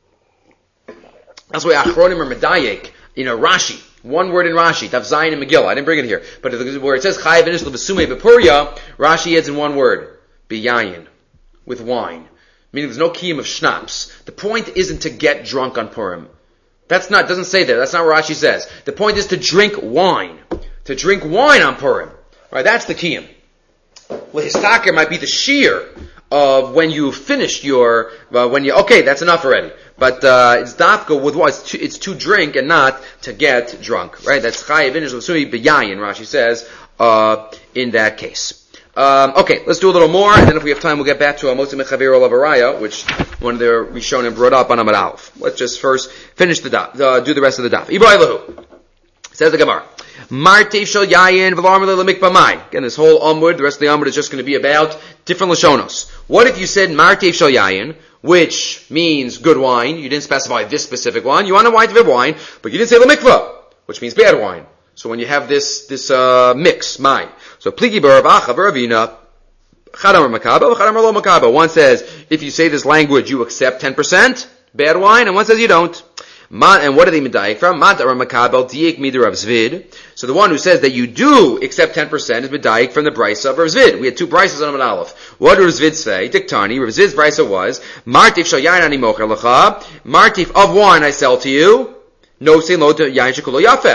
That's why Achronim are medayek. You know, Rashi, one word in Rashi, Tav Zayin and Megillah. I didn't bring it here, but where it says chayav inish lebesume bepuria, Rashi adds in one word, biyayin, with wine. Meaning there's no kiyum of schnapps. The point isn't to get drunk on Purim. That's not, doesn't say there. That's not what Rashi says. The point is to drink wine. To drink wine on Purim. Right, that's the kiyum. Lehistaker might be the shear of when you've finished your, uh, when you, okay, that's enough already. But, uh, it's dafka with what? It's to, it's to drink and not to get drunk. Right? That's chayav inish l'sumi b'yayin, Rashi says, uh, in that case. Um, okay, let's do a little more, and then if we have time, we'll get back to Motzi Mechaver Olav Araya, which one of the Rishonim brought up on Amud Aleph. Let's just first finish the daf, uh, do the rest of the daf. Ibra Elahu. Says the Gemara. Martev shel yayin v'lo amar le mikvah mai. Again, this whole Amud, the rest of the Amud is just going to be about different Lashonos. What if you said Martev shel yayin, which means good wine, you didn't specify this specific wine, you want a wine to have wine, but you didn't say le mikvah, which means bad wine. So when you have this, this, uh, mix, mai. So, pligi b'Ravacha v'Ravina, chadamar makaba, chadamar lo makaba. One says, if you say this language, you accept ten percent bad wine, and one says you don't. And what are they medayik from? Madar makabel diek midar of Zvid. So the one who says that you do accept ten percent is medayik from the brisa of Rav Zvid. We had two brises on Amud Aleph. What did Rav Zvid say? Diktani. Rav Zvid's brisa was, Martif shal yayin ani mocher lecha. Martif of wine I sell to you. No say lo yayin shekulo yafeh.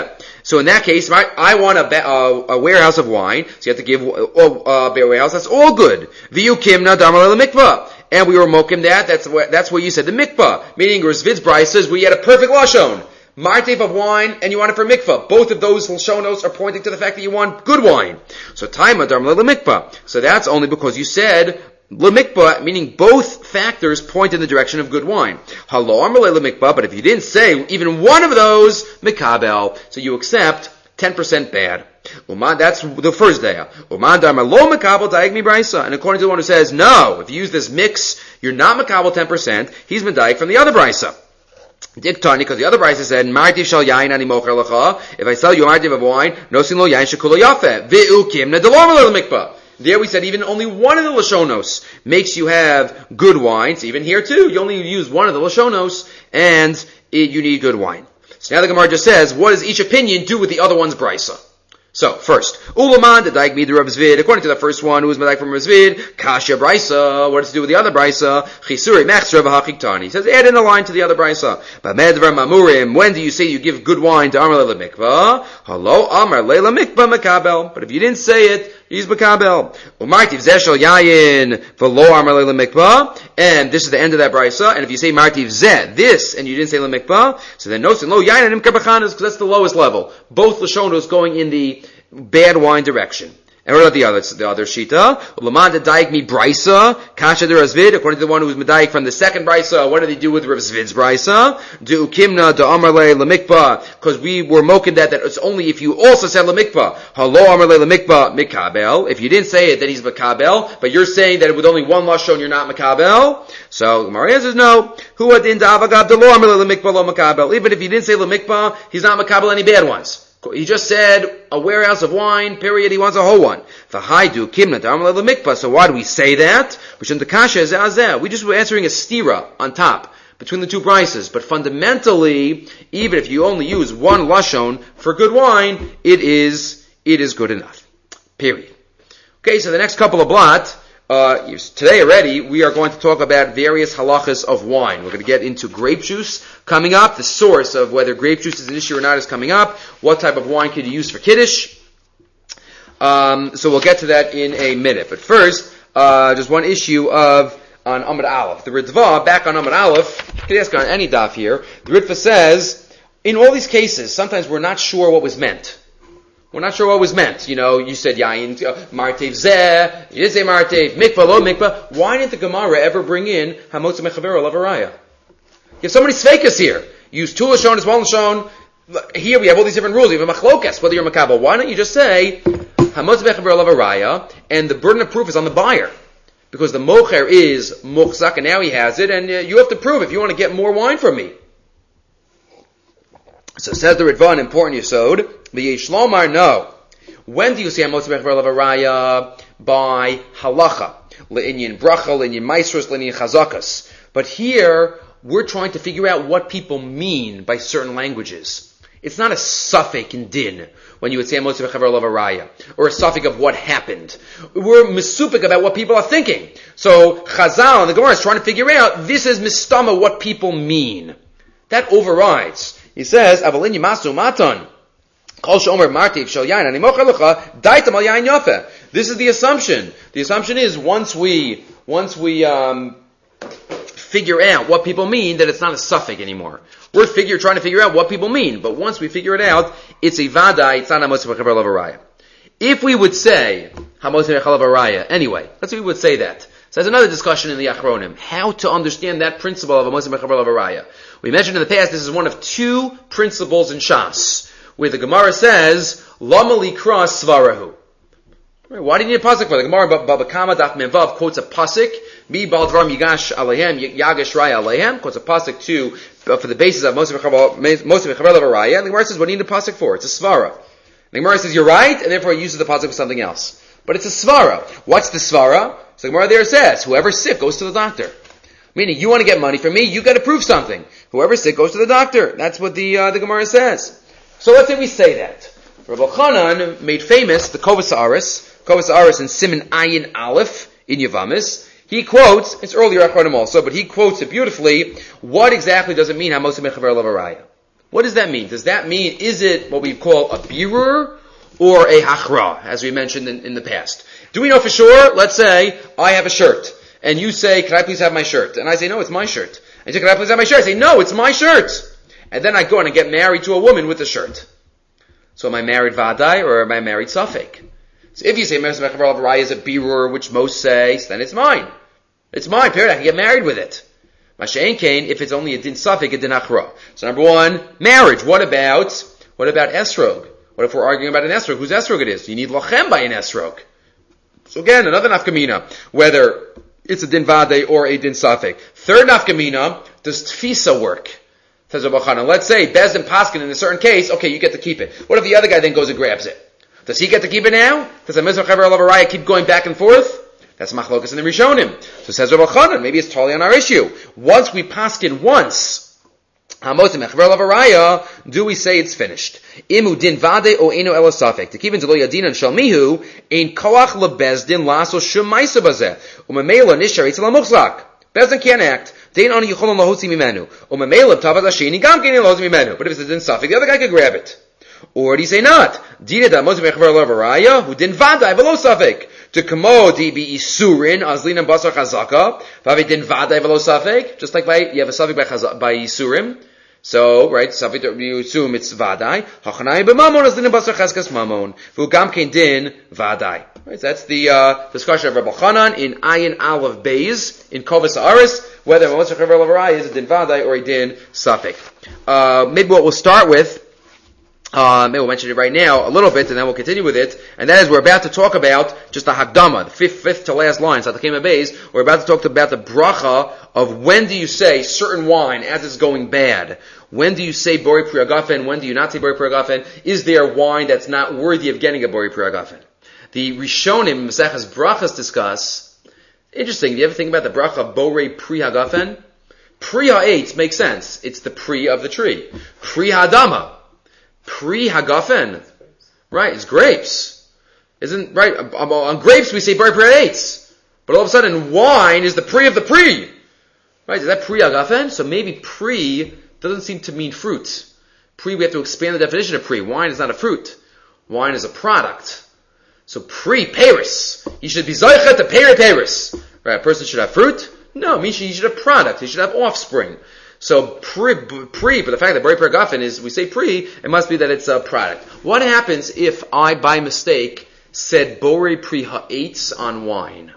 So in that case, right, I want a, ba- uh, a warehouse of wine, so you have to give uh, uh, a warehouse. That's all good. V'yu kimna damal mikvah. And we were mokim that. That's what, that's what you said. The mikvah, meaning Rizvid's Bryce says we had a perfect lashon. Martev of wine, and you want it for mikvah. Both of those lashonos are pointing to the fact that you want good wine. So taima damal mikvah. So that's only because you said Lemikba, meaning both factors point in the direction of good wine. Halo amrle lemikba, but if you didn't say even one of those, mikabel, so you accept ten percent bad. Uman, that's the first day. Uman darma lo mikabel daig mi brisa. And according to the one who says, no, if you use this mix, you're not mikabel ten percent, he's medaik from the other brisa. Diktani, because the other brisa said, Martiv shal yain ani mocher lecha. If I sell you a martiv of wine, nosin lo yain shekulo yafeh. Ve'u kimna delor amrle lemikba. There we said even only one of the Lashonos makes you have good wine. So even here too, you only use one of the Lashonos and it, you need good wine. So now the Gemara just says, what does each opinion do with the other one's brisa? So, first, Ulaman, the Daik Midra of Zvid, according to the first one, who was Medaik from Zvid, Kasha Brisa, what does it do with the other Brisa? Chisuri Mechsra V'Hachiktani. He says, add in a line to the other Brisa. B'medvar Mamurim, when do you say you give good wine to Amar Leila Mikvah? Hello, Amar Leila Mikvah Makabel. But if you didn't say it, he's Makabel. Umartiv Zeshel Yayin, V'lo Amar Leila Mikvah. And this is the end of that Brisa. And if you say Martiv Zeh, this, and you didn't say La Mikvah, so then no, Lo Yayin and Imkabachanas, because that's the lowest level. Both Lashonos going in the bad wine direction. And what about the other, the other shita? Laman daik mi brisa, kasha de Razvid, according to the one who was medaik from the second brisa, what did they do with Razvid's brisa? Du ukimna da amarle lamikba, because we were moking that, that it's only if you also said lamikba. Halo amarle lamikba mikabel. If you didn't say it, that he's makabel, but you're saying that with only one lashon you're not makabel. So Gemara answers no. Hu adin da avagab da lo amarle lamikba lo makabel. Even if you didn't say lamikba, he's not makabel any bad ones. He just said a warehouse of wine, period, he wants a whole one. So why do we say that? We just were answering a stira on top, between the two prices. But fundamentally, even if you only use one lashon for good wine, it is, it is good enough. Period. Okay, so the next couple of blot, Uh, today already, we are going to talk about various halachas of wine. We're going to get into grape juice coming up. The source of whether grape juice is an issue or not is coming up. What type of wine could you use for Kiddush? Um, so we'll get to that in a minute. But first, uh, just one issue of on Amud Aleph. The Ritva, back on Amud Aleph, you can ask on any daf here. The Ritva says, in all these cases, sometimes we're not sure what was meant. We're not sure what was meant. You know, you said yayin, martev zeh, you didn't say martev, mikvah, lo mikvah. Why didn't the Gemara ever bring in hamotza mechaber olav araya? You have so many sveikas here. You use two lashon as one lashon. Here we have all these different rules. You have a machlokas, whether you're makabel. Why don't you just say hamotza mechaber olav araya, and the burden of proof is on the buyer. Because the mocher is muchzak, and now he has it, and uh, you have to prove if you want to get more wine from me. So says the Ritva, an important yesod, the Yishlomar, no. When do you say Hamotza Mechaber Olav Araya? By halacha. Le'inyin bracha, le'inyin maestros, le'inyin chazakas. But here, we're trying to figure out what people mean by certain languages. It's not a suffix in din when you would say Hamotza Mechaber Olav Araya, or a suffix of what happened. We're misupik about what people are thinking. So Chazal and the Gemara is trying to figure out, this is mistama, what people mean. That overrides. He says, Avalin yimasu matan. Kol she'omer martiv shel yain ani mocher lecha daitam al yain yafeh. This is the assumption. The assumption is once we once we um, figure out what people mean, that it's not a suffix anymore. We're figure trying to figure out what people mean, but once we figure it out, it's a vadai. It's not hamotza mechaber olav araya. If we would say hamotza mechaber olav araya, anyway, let's say we would say that. So there's another discussion in the Achronim, how to understand that principle of hamotza mechaber olav araya. We mentioned in the past, this is one of two principles in Shas, where the Gemara says, Lama likra svarahu. Why do you need a pasuk for the Gemara? Baba Kama Daf Mevav quotes a pasuk, Mi Baldvar Yigash Alehem, Yagash Raya Alehem, quotes a pasuk to, uh, for the basis of most of Mechaber Olav Araya, and the Gemara says, what do you need a pasuk for? It's a svara. The Gemara says, you're right, and therefore it uses the pasuk for something else. But it's a svara. What's the svara? So the Gemara there says, whoever's sick goes to the doctor. Meaning, you want to get money from me, you got to prove something. Whoever's sick goes to the doctor. That's what the uh, the Gemara says. So let's say we say that. Rabbi Chanan made famous the Kovas Aris, Kovas Aris in Siman Ayin Aleph in Yavamis. He quotes, it's earlier Achronim also, but he quotes it beautifully. What exactly does it mean? Hamotza Mechaber Olav Araya. What does that mean? Does that mean, is it what we call a birur or a hachra, as we mentioned in, in the past? Do we know for sure? Let's say I have a shirt, and you say, can I please have my shirt? And I say, no, it's my shirt. And you say, can I please have my shirt? I say, no, it's my shirt. And then I go and I get married to a woman with a shirt. So am I married vadai or am I married safek? So if you say Meres Mechavar Lav Raya is a birur, which most say, then it's mine. It's mine, period. I can get married with it. Masha'en Kain, if it's only a din safek, a din achra. So number one, marriage. What about, what about esrog? What if we're arguing about an esrog? Whose esrog it is? You need lochem by an esrog. So again, another nafkamina, whether it's a din vade or a din safek. Third nafkamina, does tfisa work? Says Rabbi Chanan. Let's say Bezdin Paskin in a certain case, okay, you get to keep it. What if the other guy then goes and grabs it? Does he get to keep it now? Does the Mizrach Chaver Alav Araya keep going back and forth? That's machlokas in the Rishonim. So says Rabbi Chanan, maybe it's totally on our issue. Once we paskin once, Hamosim Chaver Alav Araya, do we say it's finished? Imu din vade o eno ela safek. To keep into lo yadin and shalmihu, ein koach lebezdin laso shum maisa bazeh. Umamela nishar itzel amuchzak. Bezdin can't act. Dein ani yicholon lahosi mimenu. Umamela tavad lasheni gam kein lahosi mimenu. But if it's a din safek, the other guy could grab it. Or do you say not? Dina da moshe mechavar alav araya who din vaday velo safek to kamo di be isurin azlin and basar chazaka vavi din vaday velo safek, just like by you have a safek by chazak, by isurim. So right, safek you assume it's vaday. Hachanai b'mamon azlin and basar chazkas mamon vu gam kein din vaday. Right, so that's the uh, discussion of Rabbi Chanan in Ayin Aleph Beis in Kovas Aris, whether moshe mechavar alav araya is a din vaday or a din safek. Uh, maybe what we'll start with. Uh, maybe we'll mention it right now a little bit, and then we'll continue with it. And that is, we're about to talk about just the Hagdama, the fifth, fifth to last line. So, Satakema Beis, we're about to talk about the bracha of when do you say certain wine as it's going bad. When do you say Bori Pri Hagafen? When do you not say Bori Pri Hagafen? Is there wine that's not worthy of getting a Bori Pri Hagafen? The Rishonim, Maseches Brachas discuss. Interesting. Do you ever think about the bracha Bori Pri Hagafen? Pri Ha'etz makes sense. It's the Pri of the tree. Pri Ha'adama. Pri Hagafen. Right, it's grapes. Isn't, right, on grapes we say Bari Pri Ha'etz. But all of a sudden wine is the Pri of the Pri. Right, is that Pri Hagafen? So maybe Pri doesn't seem to mean fruit. Pri, we have to expand the definition of Pri. Wine is not a fruit. Wine is a product. So Pri, Paris. He should be Zoichet to Peri Paris. Right, a person should have fruit? No, it means he should have product. He should have offspring. So pre, pre, but the fact that Bori Pri Hagafen is, we say pre, it must be that it's a product. What happens if I, by mistake, said Bori Pri Ha'etz on wine?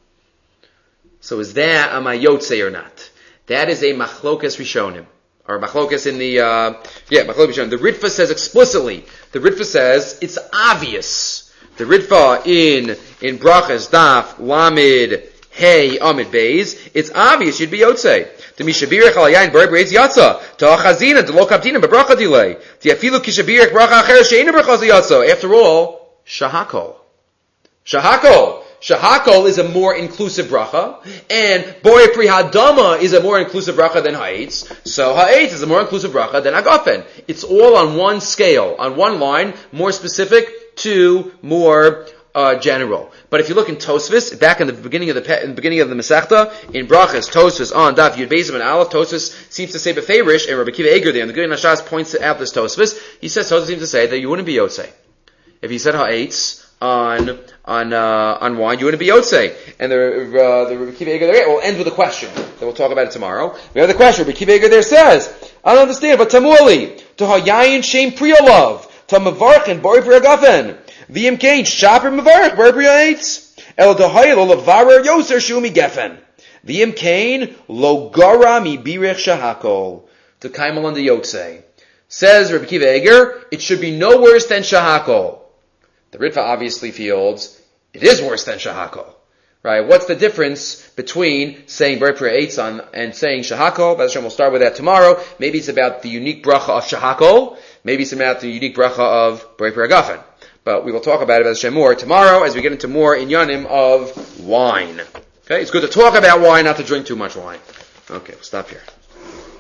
So is that a mayotze or not? That is a machlokas rishonim. Or machlokas in the, uh, yeah, machlokas rishonim. The Ritva says explicitly, the Ritva says, it's obvious. The Ritva in, in Brachas, Daf, Lamed, Hey, Amid Beis, it's obvious you'd be Yotze. The Mishabirech Alayayin Bori Beis Yatza. To Achazina, to Lo Kaptina, Bebracha Delay. The Afilu Kishabirech Bracha Acher Sheina Bracha Yatza. After all, Shahakol. Shahakol. Shahakol is a more inclusive bracha, and Bori Pri Hadama is a more inclusive bracha than Ha'etz. So Ha'etz is a more inclusive bracha than Hagafen. It's all on one scale, on one line, more specific to more Uh, general. But if you look in Tosfos, back in the beginning of the in the beginning of the Masechta, in Brachas, Tosfos on Daf Yud Beis and Aleph, Tosfos seems to say beferish, and Rabbi Kiva Eger there, and the Gurei Nashas points out this Tosfos. He says Tosfos seems to say that you wouldn't be Yotzei if he said Ha'etz on on uh, on wine, you wouldn't be Yotzei. And the uh, the Rabbi Kiva Eger there will end with a question that we'll talk about it tomorrow. We have the question. Rabbi Kiva Eger there says, I don't understand, but Tamuli to Hayayin Shem Priyolov to Mavarch and Bori Pri Hagafen. V'im kain shaper mevarich Bori Pri Ha'etz el dehayil lo levarer yoser shumi gefen. V'im kain lo gara mi birich shahakol to kaimal on the yotze. Says Rabbi Kiva Eger, it should be no worse than shahakol. The Ritva obviously feels it is worse than shahakol. Right? What's the difference between saying Bori Pri Ha'etz on and saying shahakol? B'ezras Hashem, we'll start with that tomorrow. Maybe it's about the unique bracha of shahakol. Maybe it's about the unique bracha of Bori Pri Hagafen. But we will talk about it B'ezras Hashem more tomorrow as we get into more inyanim of wine. Okay, it's good to talk about wine, not to drink too much wine. Okay, we'll stop here.